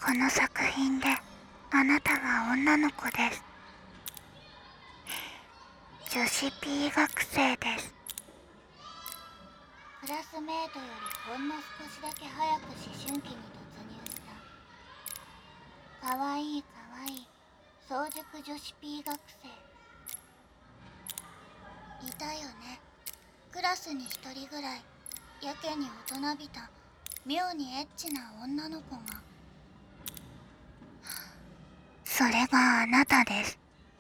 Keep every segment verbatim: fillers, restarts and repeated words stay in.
この作品であなたは女の子です。女子 P 学生です。クラスメートよりほんの少しだけ早く思春期に突入した。かわいいかわいい早熟女子 P 学生。いたよね。クラスに一人ぐらいやけに大人びた妙にエッチな女の子が。それがあなたです。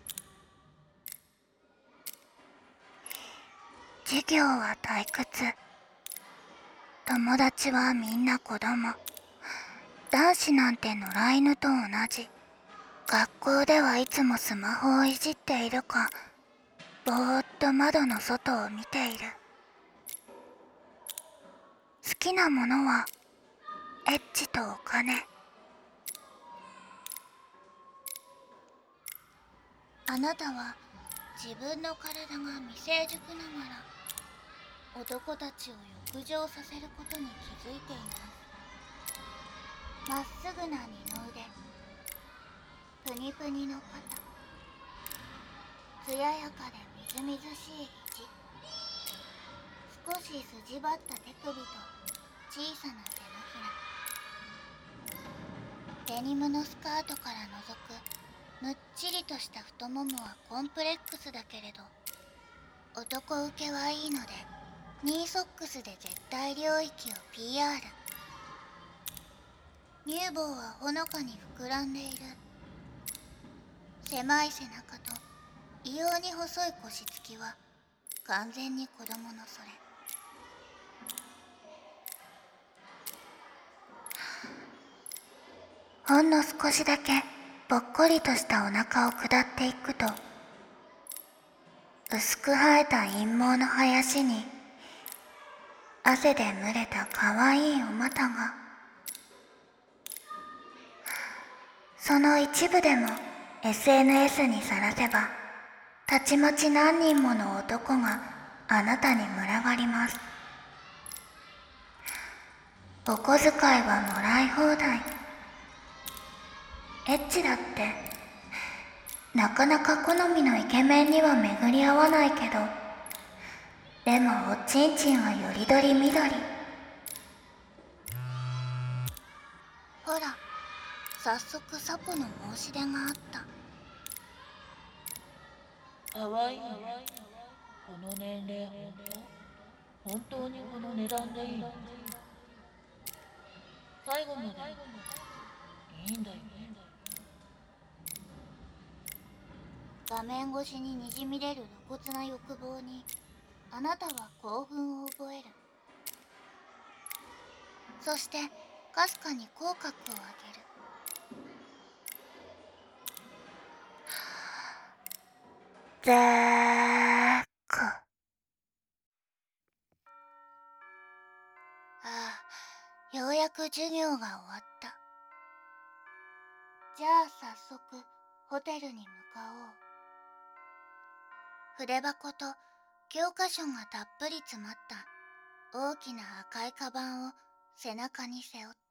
授業は退屈。友達はみんな子供。男子なんて野良犬と同じ。学校ではいつもスマホをいじっているか、ぼーっと窓の外を見ている。好きなものはエッチとお金。あなたは自分の体が未成熟ながら男たちを浴場させることに気づいています。まっすぐな二の腕、プニプニの肩、艶やかでみずみずしい肘、少し筋張った手首と小さな手のひら。デニムのスカートから覗くむっちりとした太ももはコンプレックスだけれど、男受けはいいのでニーソックスで絶対領域を ピーアール。 乳房はほのかに膨らんでいる。狭い背中と異様に細い腰つきは完全に子供のそれ。ほんの少しだけぽっこりとしたお腹を下っていくと、薄く生えた陰毛の生やしに汗で蒸れたかわいいお股が。その一部でも エスエヌエス にさらせば、たちまち何人もの男があなたに群がります。お小遣いはもらい放題。エッチだってなかなか好みのイケメンには巡り合わないけど、でもおちんちんはよりどりみどり。ほら、早速サポの申し出があった。 かわいいね。この年齢本当本当にこの値段でいいの？最後までいいんだよね。 画面越しににじみ出る露骨な欲望にあなたは興奮を覚える。そしてかすかに口角を上げる。ぜーく。ああ、ようやく授業が終わった。じゃあ早速ホテルに向かおう。筆箱と教科書がたっぷり詰まった大きな赤いカバンを背中に背負った。